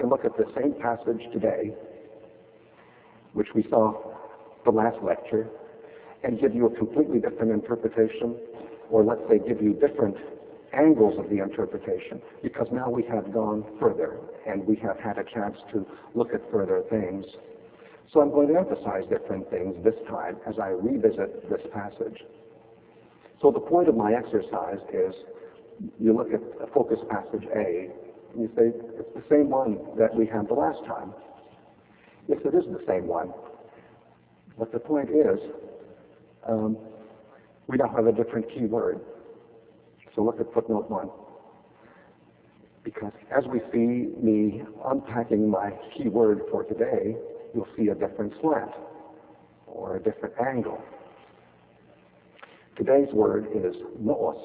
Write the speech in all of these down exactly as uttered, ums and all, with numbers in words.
can look at the same passage today, which we saw the last lecture, and give you a completely different interpretation, or let's say give you different angles of the interpretation, because now we have gone further and we have had a chance to look at further things. So I'm going to emphasize different things this time as I revisit this passage. So the point of my exercise is you look at a focus passage A, and you say, it's the same one that we had the last time. Yes, it is the same one. But the point is, um, we now have a different key word. So look at footnote one. Because as we see me unpacking my key word for today, you'll see a different slant or a different angle. Today's word is noos.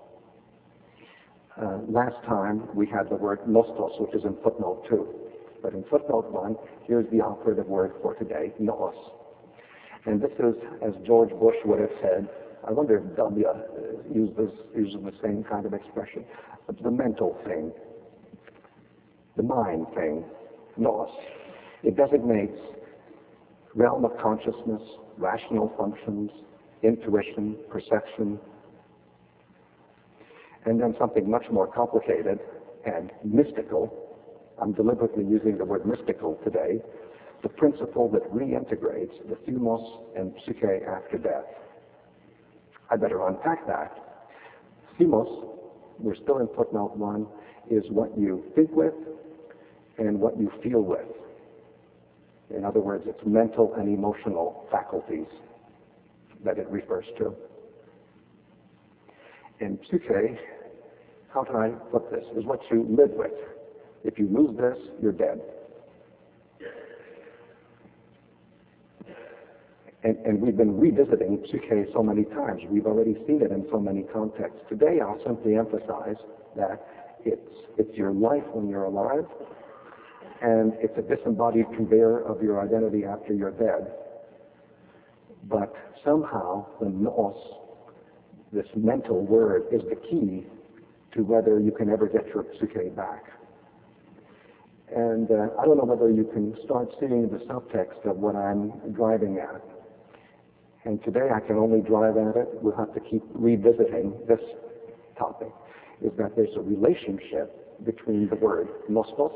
Uh, last time we had the word nostos, which is in footnote two. But in footnote one, here's the operative word for today, noos. And this is, as George Bush would have said, I wonder if W uses, uses the same kind of expression, but the mental thing, the mind thing, noos. It designates realm of consciousness, rational functions, intuition, perception, and then something much more complicated and mystical. I'm deliberately using the word mystical today, the principle that reintegrates the thumos and psyche after death. I better unpack that. Thumos, we're still in footnote one, is what you think with and what you feel with. In other words, it's mental and emotional faculties that it refers to. And psyche, how can I put this, is what you live with. If you lose this, you're dead. And, and we've been revisiting psyche so many times. We've already seen it in so many contexts. Today I'll simply emphasize that it's, it's your life when you're alive, and it's a disembodied conveyor of your identity after you're dead. But somehow the noos, this mental word, is the key to whether you can ever get your psyche back. And uh, I don't know whether you can start seeing the subtext of what I'm driving at. And today I can only drive at it. We'll have to keep revisiting this topic, is that there's a relationship between the word nostos,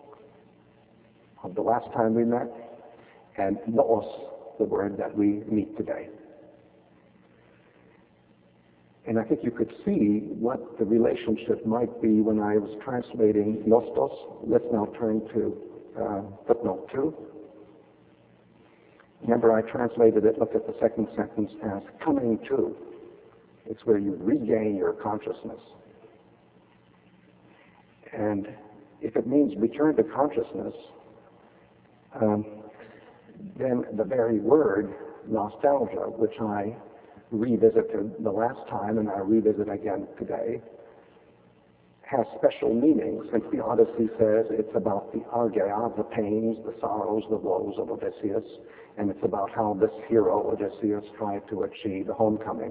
of the last time we met, and noos, the word that we meet today. And I think you could see what the relationship might be when I was translating nostos. Let's now turn to uh, footnote two. Remember, I translated it, look at the second sentence, as coming to. It's where you regain your consciousness. And if it means return to consciousness, um, then the very word nostalgia, which I revisited the last time and I revisit again today, has special meaning, since the Odyssey says it's about the argeia, the pains, the sorrows, the woes of Odysseus, and it's about how this hero, Odysseus, tried to achieve the homecoming.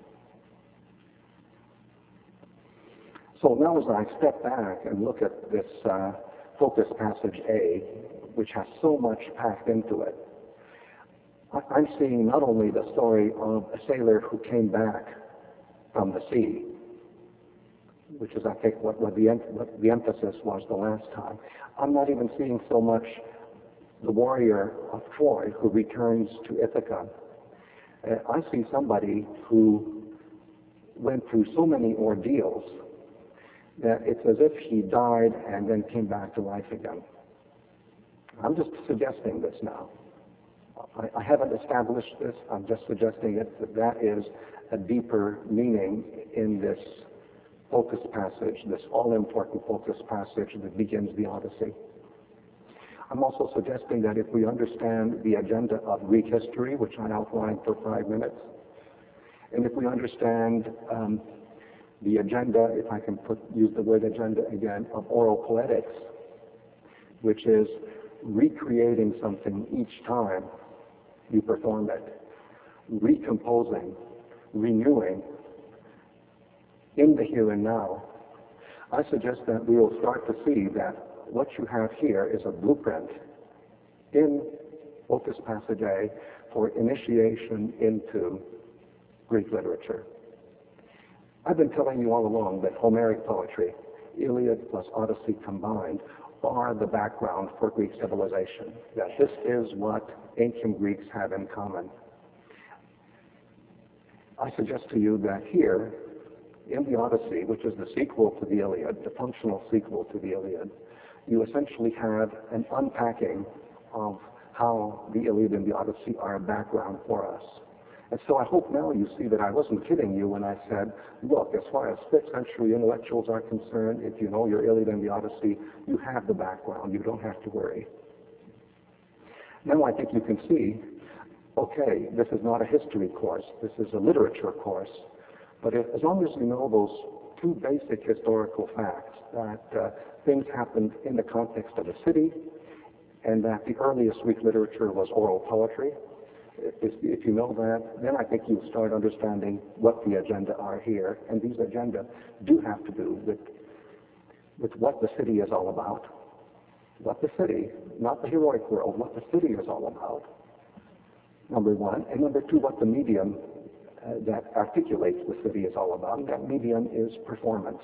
So now as I step back and look at this uh, focus passage A, which has so much packed into it, I'm seeing not only the story of a sailor who came back from the sea, which is, I think, what, what, the, what the emphasis was the last time. I'm not even seeing so much the warrior of Troy who returns to Ithaca. Uh, I see somebody who went through so many ordeals that it's as if he died and then came back to life again. I'm just suggesting this now. I, I haven't established this. I'm just suggesting it, that that is a deeper meaning in this focus passage, this all-important focus passage that begins the Odyssey. I'm also suggesting that if we understand the agenda of Greek history, which I outlined for five minutes, and if we understand um, the agenda, if I can put, use the word agenda again, of oral poetics, which is recreating something each time you perform it, recomposing, renewing in the here and now, I suggest that we will start to see that what you have here is a blueprint in Focus Passage A for initiation into Greek literature. I've been telling you all along that Homeric poetry, Iliad plus Odyssey combined, are the background for Greek civilization, that this is what ancient Greeks have in common. I suggest to you that here, in the Odyssey, which is the sequel to the Iliad, the functional sequel to the Iliad, you essentially have an unpacking of how the Iliad and the Odyssey are a background for us. And so I hope now you see that I wasn't kidding you when I said, look, as far as fifth century intellectuals are concerned, if you know your Iliad and the Odyssey, you have the background. You don't have to worry. Now I think you can see, okay, this is not a history course. This is a literature course. But if, as long as you know those two basic historical facts, that uh, things happened in the context of a city, and that the earliest Greek literature was oral poetry, if, if you know that, then I think you'll start understanding what the agenda are here. And these agenda do have to do with, with what the city is all about. What the city, not the heroic world, what the city is all about, number one. And number two, what the medium uh, that articulates the city is all about. And that medium is performance.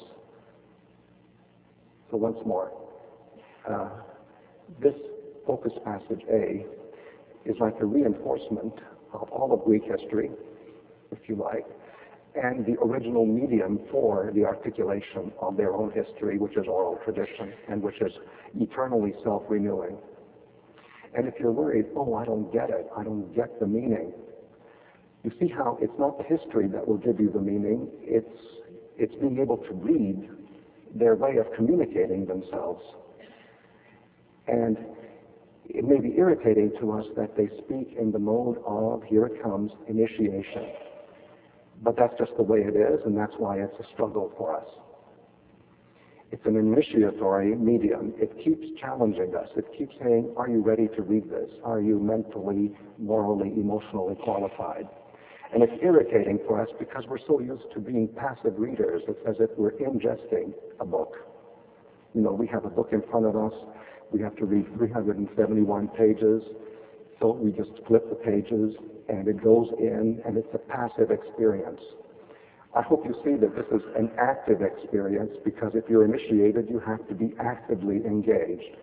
So once more, uh, this Focus Passage A is like a reinforcement of all of Greek history, if you like, and the original medium for the articulation of their own history, which is oral tradition, and which is eternally self-renewing. And if you're worried, oh, I don't get it, I don't get the meaning, you see how it's not the history that will give you the meaning, it's, it's being able to read their way of communicating themselves. And it may be irritating to us that they speak in the mode of, here it comes, initiation. But that's just the way it is, and that's why it's a struggle for us. It's an initiatory medium. It keeps challenging us. It keeps saying, are you ready to read this? Are you mentally, morally, emotionally qualified? And it's irritating for us because we're so used to being passive readers. It's as if we're ingesting a book. You know, we have a book in front of us. We have to read three hundred seventy-one pages, so we just flip the pages, and it goes in, and it's a passive experience. I hope you see that this is an active experience, because if you're initiated, you have to be actively engaged.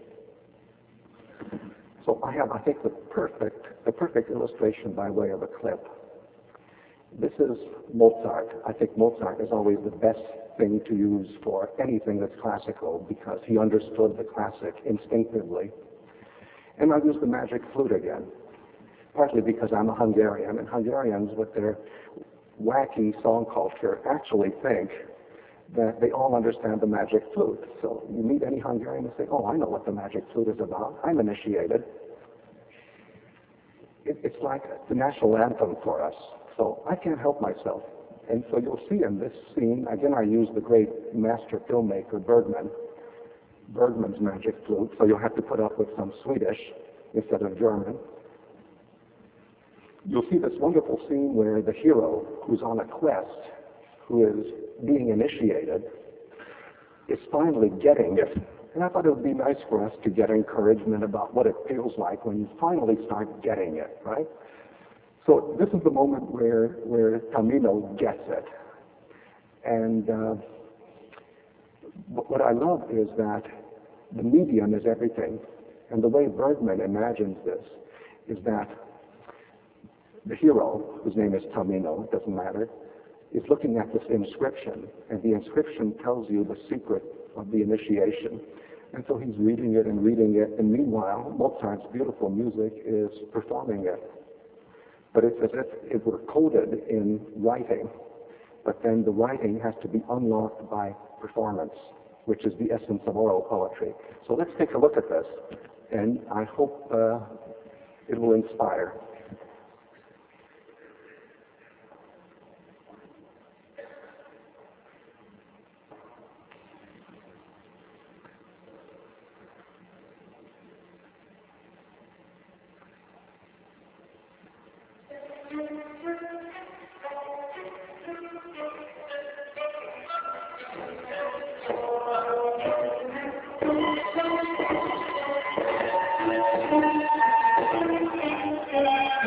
So I have, I think, the perfect, the perfect illustration by way of a clip. This is Mozart. I think Mozart is always the best thing to use for anything that's classical, because he understood the classic instinctively. And I'll use the magic flute again, partly because I'm a Hungarian, and Hungarians with their wacky song culture actually think that they all understand the magic flute. So you meet any Hungarian and say, oh, I know what the magic flute is about. I'm initiated. It, it's like the national anthem for us. So I can't help myself. And so you'll see in this scene, again, I use the great master filmmaker Bergman, Bergman's magic flute, so you'll have to put up with some Swedish instead of German. You'll see this wonderful scene where the hero, who's on a quest, who is being initiated, is finally getting it. And I thought it would be nice for us to get encouragement about what it feels like when you finally start getting it, right? So this is the moment where, where Tamino gets it. And uh, what I love is that the medium is everything. And the way Bergman imagines this is that the hero, whose name is Tamino, it doesn't matter, is looking at this inscription. And the inscription tells you the secret of the initiation. And so he's reading it and reading it. And meanwhile, Mozart's beautiful music is performing it. But it's as if it were coded in writing, but then the writing has to be unlocked by performance, which is the essence of oral poetry. So let's take a look at this, and I hope uh, it will inspire. Thank you.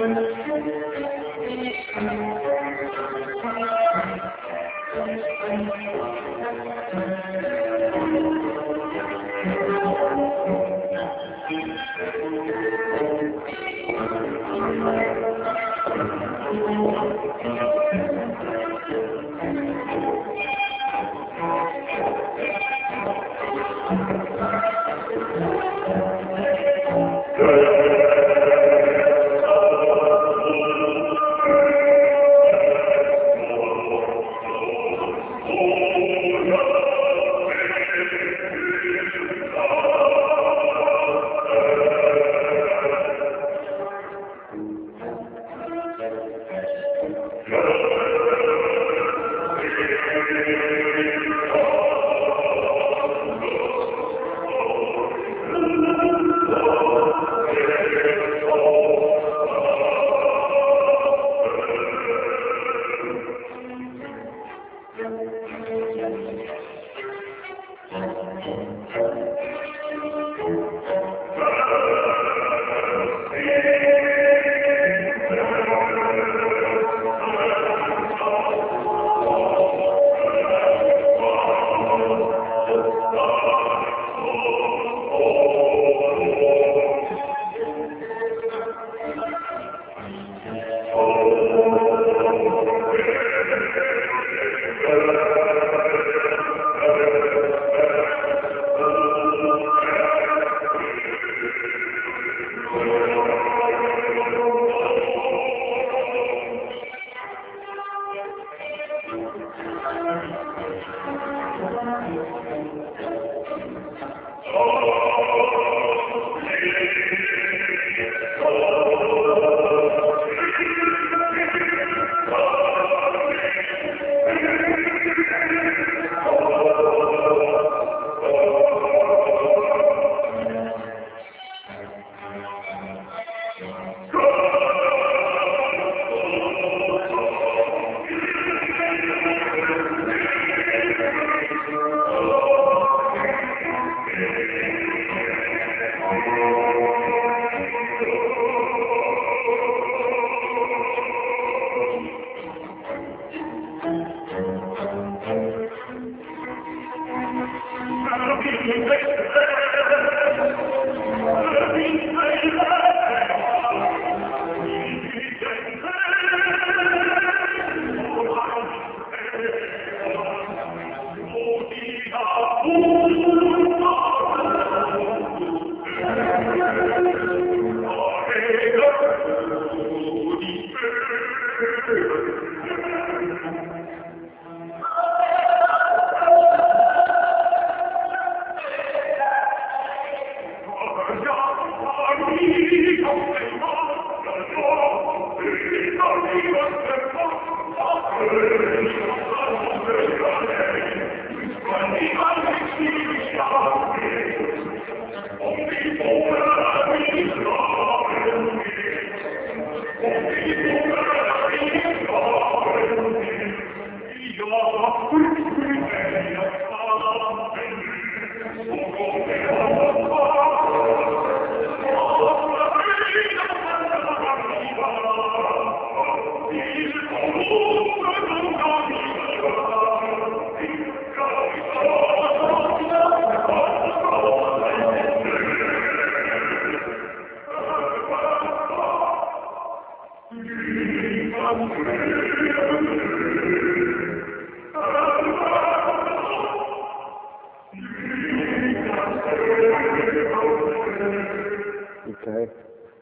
Okay?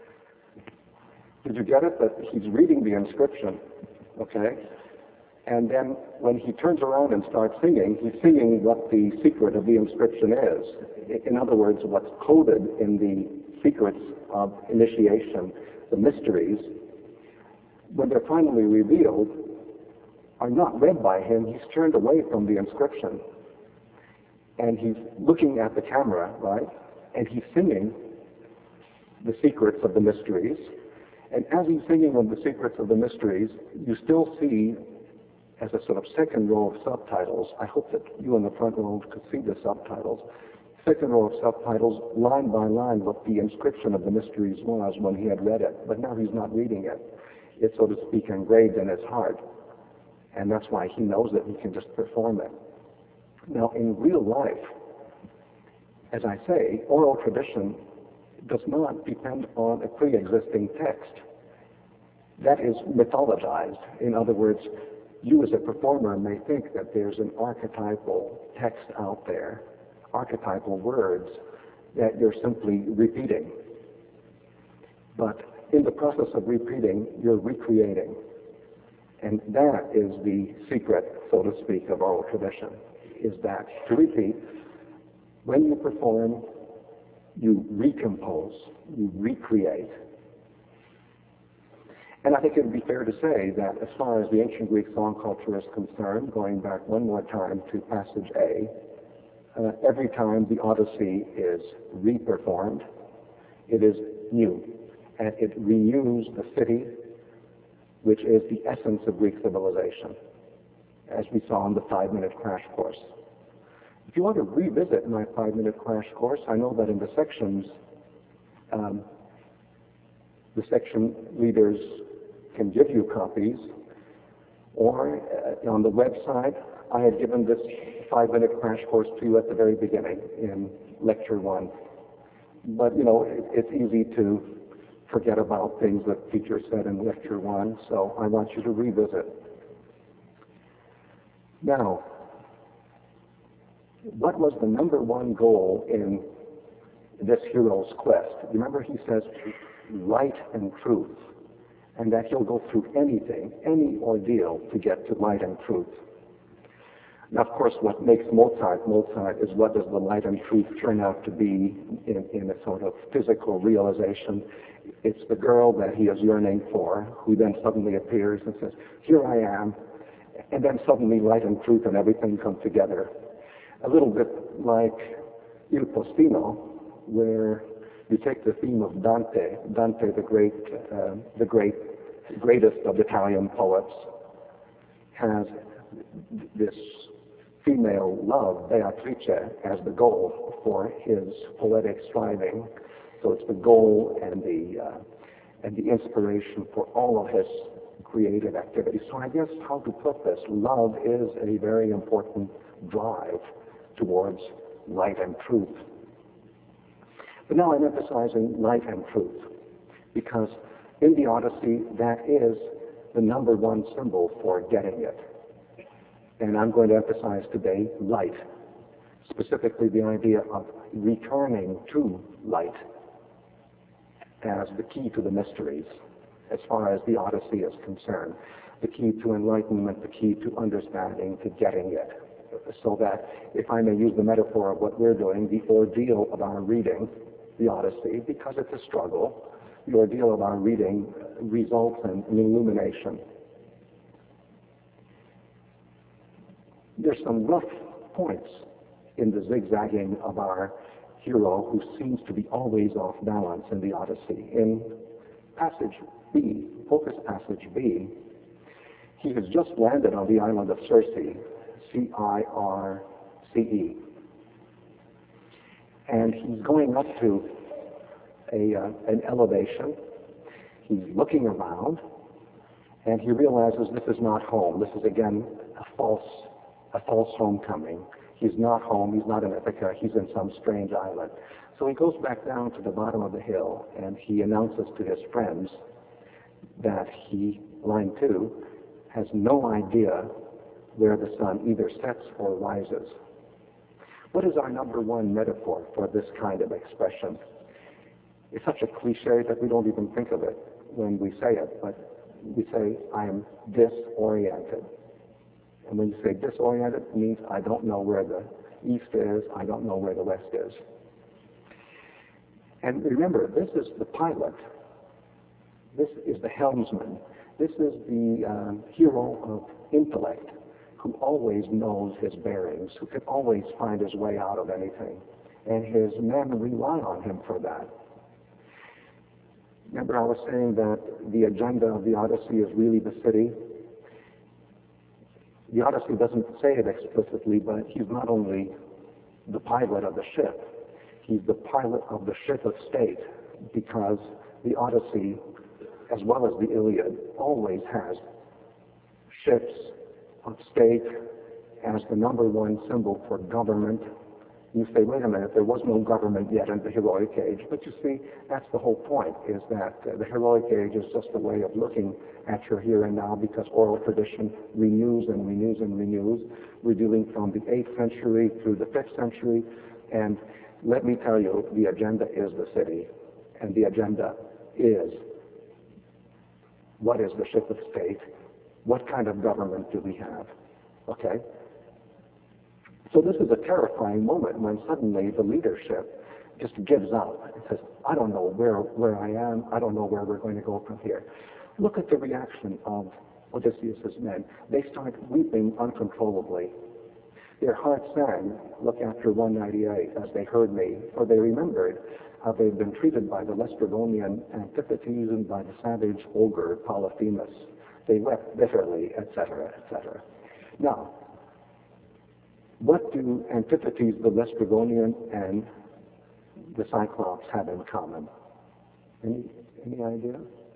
Did you get it? That he's reading the inscription, okay? And then when he turns around and starts singing, he's singing what the secret of the inscription is. In other words, what's coded in the secrets of initiation, the mysteries, when they're finally revealed, are not read by him. He's turned away from the inscription. And he's looking at the camera, right? And he's singing the secrets of the mysteries. And as he's singing of the secrets of the mysteries, you still see, as a sort of second row of subtitles, I hope that you in the front row could see the subtitles, second row of subtitles, line by line, what the inscription of the mysteries was when he had read it. But now he's not reading it. It's, so to speak, engraved in his heart. And that's why he knows it. He can just perform it. Now, in real life, as I say, oral tradition does not depend on a pre-existing text. That is mythologized. In other words, you as a performer may think that there's an archetypal text out there, archetypal words that you're simply repeating. But in the process of repeating, you're recreating. And that is the secret, so to speak, of oral tradition, is that to repeat, when you perform, you recompose, you recreate. And I think it would be fair to say that as far as the ancient Greek song culture is concerned, going back one more time to passage A, uh, every time the Odyssey is re-performed, it is new. And it renews the city, which is the essence of Greek civilization, as we saw in the five-minute crash course. If you want to revisit my five-minute crash course, I know that in the sections, um, the section leaders can give you copies, or uh, on the website, I had given this five-minute crash course to you at the very beginning in lecture one. But, you know, it, it's easy to forget about things that the teacher said in lecture one, so I want you to revisit. Now, what was the number one goal in this hero's quest? Remember, he says light and truth, and that he'll go through anything, any ordeal to get to light and truth. Now, of course, what makes Mozart Mozart is what does the light and truth turn out to be in, in a sort of physical realization. It's the girl that he is yearning for, who then suddenly appears and says, here I am, and then suddenly light and truth and everything come together. A little bit like Il Postino, where you take the theme of Dante, Dante, the great, uh, the great, greatest of Italian poets, has this female love, Beatrice, as the goal for his poetic striving. So it's the goal and the uh, and the inspiration for all of his creative activity. So I guess how to put this, love is a very important drive towards light and truth. But now I'm emphasizing light and truth, because in the Odyssey, that is the number one symbol for getting it. And I'm going to emphasize today light, specifically the idea of returning to light as the key to the mysteries, as far as the Odyssey is concerned, the key to enlightenment, the key to understanding, to getting it. So that, if I may use the metaphor of what we're doing, the ordeal of our reading the Odyssey, because it's a struggle, the ordeal of our reading results in an illumination. There's some rough points in the zigzagging of our hero, who seems to be always off balance in the Odyssey. In passage B, focus passage B, he has just landed on the island of Circe, C I R C E. And he's going up to a, uh, an elevation. He's looking around, and he realizes this is not home. This is, again, a false, a false homecoming. He's not home. He's not in Ithaca. He's in some strange island. So he goes back down to the bottom of the hill, and he announces to his friends that he, line two, has no idea where the sun either sets or rises. What is our number one metaphor for this kind of expression? It's such a cliche that we don't even think of it when we say it, but we say, I am disoriented. And when you say disoriented, it means I don't know where the east is, I don't know where the west is. And remember, this is the pilot. This is the helmsman. This is the um, hero of intellect, who always knows his bearings, who can always find his way out of anything. And his men rely on him for that. Remember, I was saying that the agenda of the Odyssey is really the city. The Odyssey doesn't say it explicitly, but he's not only the pilot of the ship. He's the pilot of the ship of state, because the Odyssey, as well as the Iliad, always has ships of state as the number one symbol for government. You say, wait a minute, there was no government yet in the heroic age. But you see, that's the whole point, is that uh, the heroic age is just a way of looking at your here and now, because oral tradition renews and renews and renews. We're dealing from the eighth century through the fifth century. And let me tell you, the agenda is the city. And the agenda is, what is the ship of state? What kind of government do we have? Okay? So this is a terrifying moment when suddenly the leadership just gives up and says, I don't know where, where I am, I don't know where we're going to go from here. Look at the reaction of Odysseus' men. They start weeping uncontrollably. Their hearts sang, look after one ninety-eight, as they heard me, for they remembered how they'd been treated by the Laestrygonian Antiphates and by the savage ogre Polyphemus. They wept bitterly, et cetera, et cetera. Now, what do Antiphates, the Laestrygonian, and the Cyclops have in common? Any, any idea?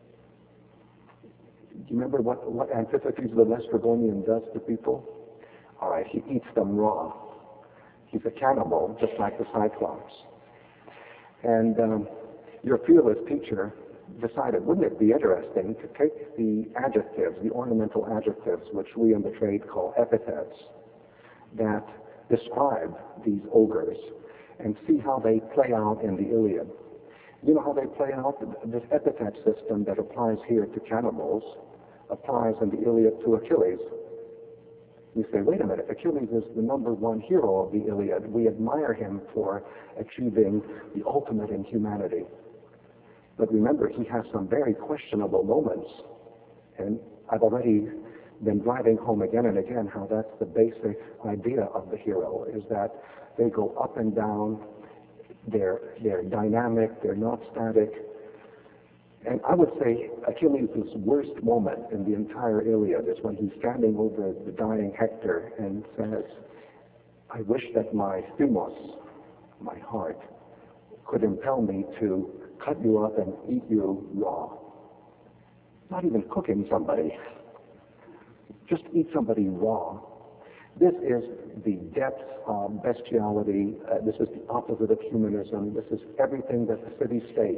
Do you remember what, what Antiphates, the Laestrygonian, does to people? All right, he eats them raw. He's a cannibal, just like the Cyclops. And um, your fearless teacher decided, wouldn't it be interesting to take the adjectives, the ornamental adjectives, which we in the trade call epithets, that describe these ogres, and see how they play out in the Iliad. You know how they play out? This epithet system that applies here to cannibals applies in the Iliad to Achilles. You say, wait a minute, Achilles is the number one hero of the Iliad. We admire him for achieving the ultimate in humanity. But remember, he has some very questionable moments. And I've already been driving home again and again how that's the basic idea of the hero, is that they go up and down, they're, they're dynamic, they're not static. And I would say Achilles' worst moment in the entire Iliad is when he's standing over the dying Hector and says, I wish that my thumos, my heart, could impel me to cut you up and eat you raw. Not even cooking somebody. Just eat somebody raw. This is the depth of bestiality. Uh, this is the opposite of humanism. This is everything that the city-state,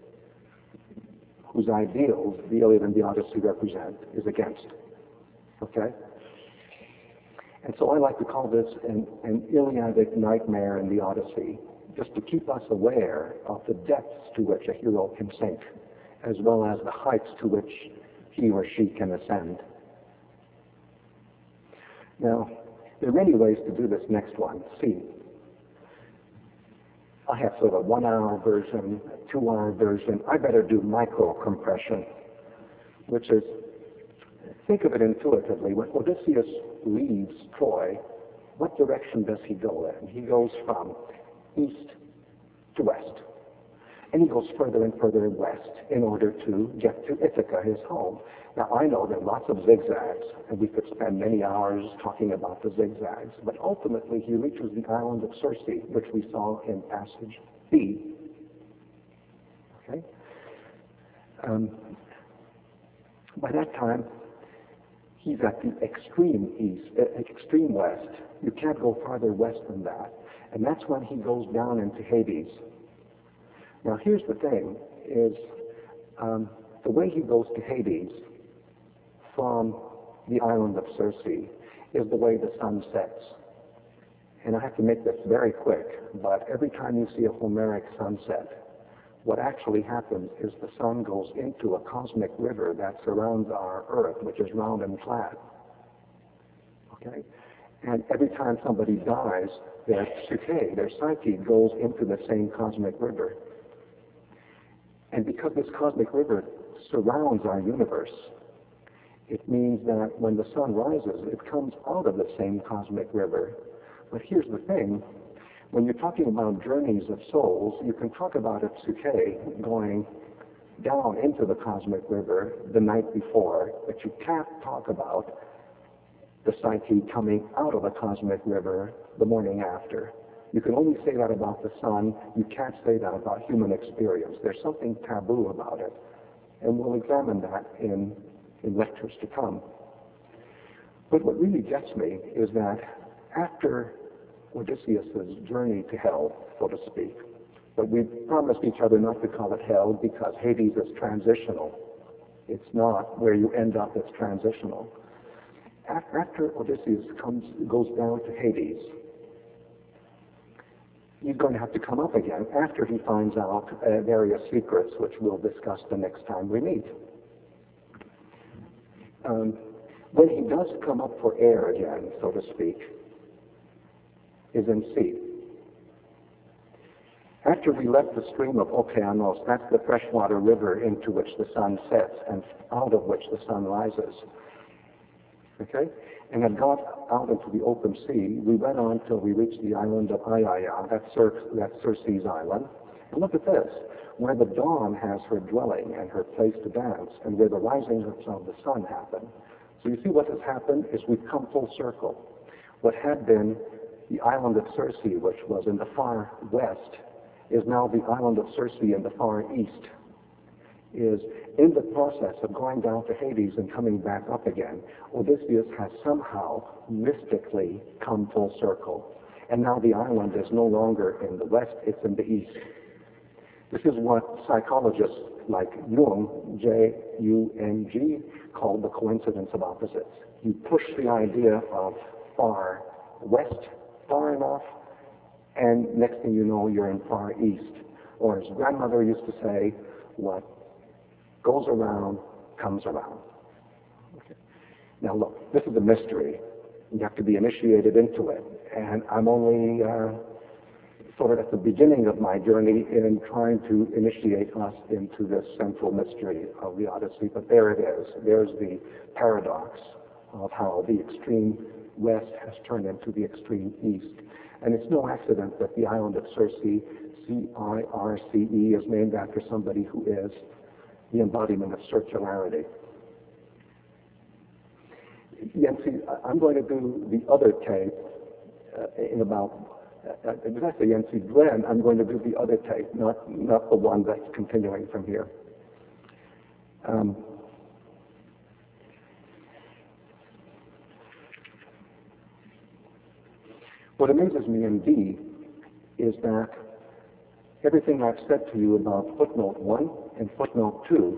whose ideals the Iliad and the Odyssey represent, is against. Okay? And so I like to call this an, an Iliadic nightmare in the Odyssey, just to keep us aware of the depths to which a hero can sink, as well as the heights to which he or she can ascend. Now, there are many ways to do this next one. See, I have sort of a one-hour version, a two-hour version. I better do micro-compression, which is, think of it intuitively. When Odysseus leaves Troy, what direction does he go in? He goes from east to west. And he goes further and further west in order to get to Ithaca, his home. Now, I know there are lots of zigzags, and we could spend many hours talking about the zigzags, but ultimately he reaches the island of Circe, which we saw in passage B. Okay? Um, by that time, he's at the extreme east, uh, extreme west. You can't go farther west than that. And that's when he goes down into Hades. Now, here's the thing, is um, the way he goes to Hades from the island of Circe is the way the sun sets. And I have to make this very quick, but every time you see a Homeric sunset, what actually happens is the sun goes into a cosmic river that surrounds our Earth, which is round and flat. Okay? And every time somebody dies, their psyche, their psyche goes into the same cosmic river. And because this cosmic river surrounds our universe, it means that when the sun rises, it comes out of the same cosmic river. But here's the thing. When you're talking about journeys of souls, you can talk about a psyche going down into the cosmic river the night before, but you can't talk about the psyche coming out of the cosmic river the morning after. You can only say that about the sun. You can't say that about human experience. There's something taboo about it. And we'll examine that in, in lectures to come. But what really gets me is that after Odysseus' journey to hell, so to speak, but we promised each other not to call it hell because Hades is transitional. It's not where you end up, it's transitional. After Odysseus comes, goes down to Hades, he's going to have to come up again after he finds out uh, various secrets, which we'll discuss the next time we meet. Um, when he does come up for air again, so to speak, is in sea. After we left the stream of Okeanos, that's the freshwater river into which the sun sets and out of which the sun rises. Okay? And had got out into the open sea, we went on till we reached the island of Aiaia, that's, Cir- that's Circe's island. And look at this, where the dawn has her dwelling and her place to dance, and where the rising of the sun happen. So you see what has happened is we've come full circle. What had been the island of Circe, which was in the far west, is now the island of Circe in the far east, is in the process of going down to Hades and coming back up again. Odysseus has somehow mystically come full circle. And now the island is no longer in the west, it's in the east. This is what psychologists like Jung, J U N G, call the coincidence of opposites. You push the idea of far west far enough, and next thing you know, you're in far east. Or as grandmother used to say, what goes around comes around. Okay. Now look, this is a mystery. You have to be initiated into it. And I'm only uh, sort of at the beginning of my journey in trying to initiate us into this central mystery of the Odyssey. But there it is. There's the paradox of how the extreme west has turned into the extreme east. And it's no accident that the island of Circe, C I R C E, is named after somebody who is the embodiment of circularity. Yancy, I'm going to do the other tape uh, in about, uh, exactly, Yancy Glenn, I'm going to do the other tape, not, not the one that's continuing from here. Um, What amazes me in D is that everything I've said to you about footnote one and footnote two,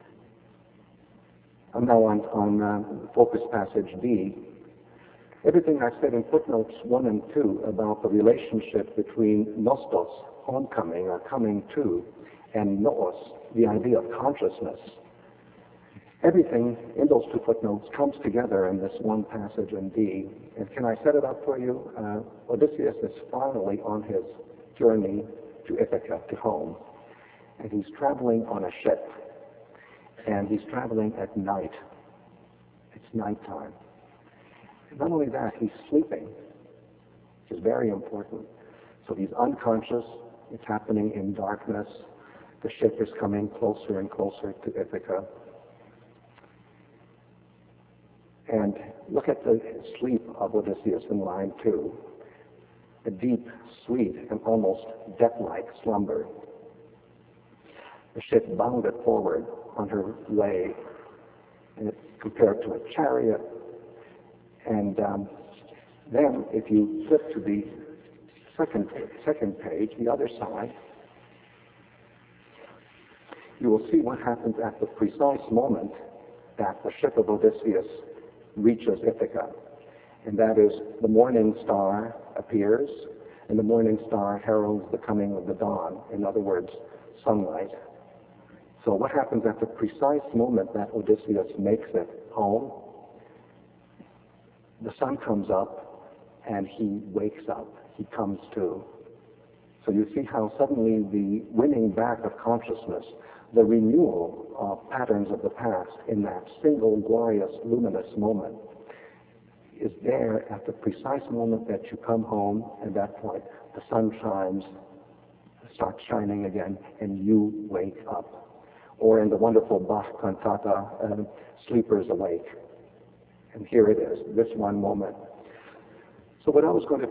I'm now on, on uh, focus passage D, everything I've said in footnotes one and two about the relationship between nostos, homecoming or coming to, and noos, the idea of consciousness, everything in those two footnotes comes together in this one passage in D. And can I set it up for you? Uh, Odysseus is finally on his journey to Ithaca, to home. And he's traveling on a ship. And he's traveling at night. It's nighttime. And not only that, he's sleeping, which is very important. So he's unconscious. It's happening in darkness. The ship is coming closer and closer to Ithaca. And look at the sleep of Odysseus in line two. A deep, sweet, and almost death-like slumber. The ship bounded forward on her way, and it's compared to a chariot. And um, then, if you flip to the second, second page, the other side, you will see what happens at the precise moment that the ship of Odysseus reaches Ithaca. And that is, the morning star appears, and the morning star heralds the coming of the dawn. In other words, sunlight. So what happens at the precise moment that Odysseus makes it home? The sun comes up, and he wakes up. He comes to. So you see how suddenly the winning back of consciousness, the renewal of patterns of the past in that single glorious luminous moment is there at the precise moment that you come home. At that point, the sun shines, starts shining again, and you wake up. Or in the wonderful Bach cantata, uh, Sleepers Awake. And here it is, this one moment. So what I was going to